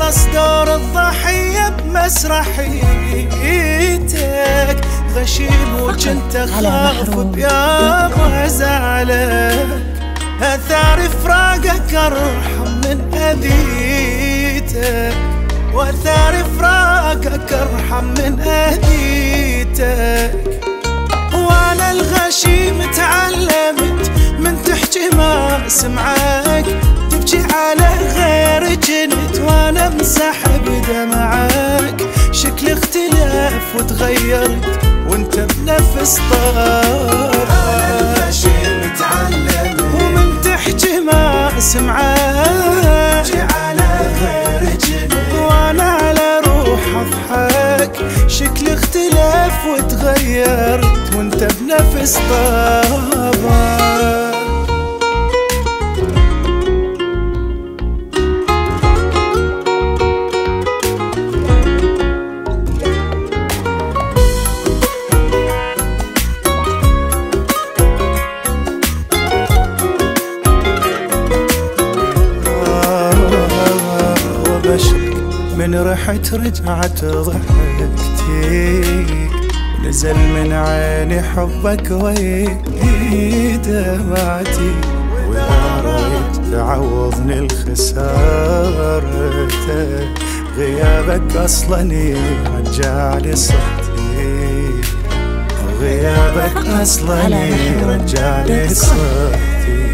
خلص دور الضحية بمسرحيتك، غشيم وجنت اخاف بيابا زعلك، اثار فراقك ارحم من اذيتك، واثار فراقك ارحم من اذيتك. وانا الغشيم تعلمت من تحكي ما سمعك، تبكي على غير جنت وانا مسحب دمعك، شكل اختلاف وتغيرت وانت بنفس طبعك. انا الغشيم تعلمت ومن تحكي ما سمعك، تبكي على غير جنت وانا على روح اضحك، شكل اختلاف وتغيرت وانت بنفس طبعك. من رحت رجعت ضحكتي، نزل من عيني حبك ويا دمعتي، وإذا ريت تعوضني الخسارة، غيابك أصلاً يرجعلي صحتي، غيابك أصلاً يرجعلي صحتي.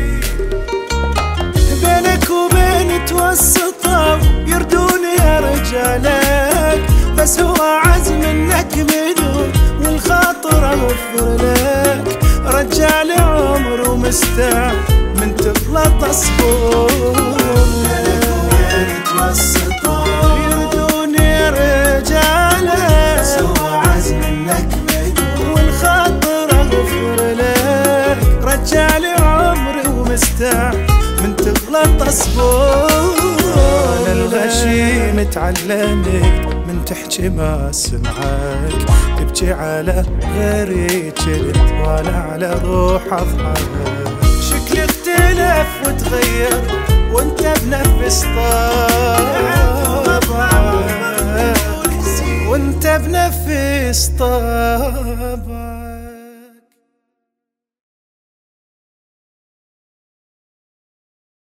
بينك وبين توسطوا يردوني يا رجالك، بس هو عزم انك بدون والخاطر اغفر لك، رجال عمر ومستعد من تغلط اصبر لك. يردوني يا رجالك، بس هو عزم انك بدون والخاطر اغفر لك، رجال عمر ومستعد من تغلط اصبر. انا الغشيم تعلمت من تحكي ما سمعك، تبكي على غيري جلد وانا على روح اضحك، شكل اختلف وتغير وانت بنفس طبعك، وانت بنفس طبعك.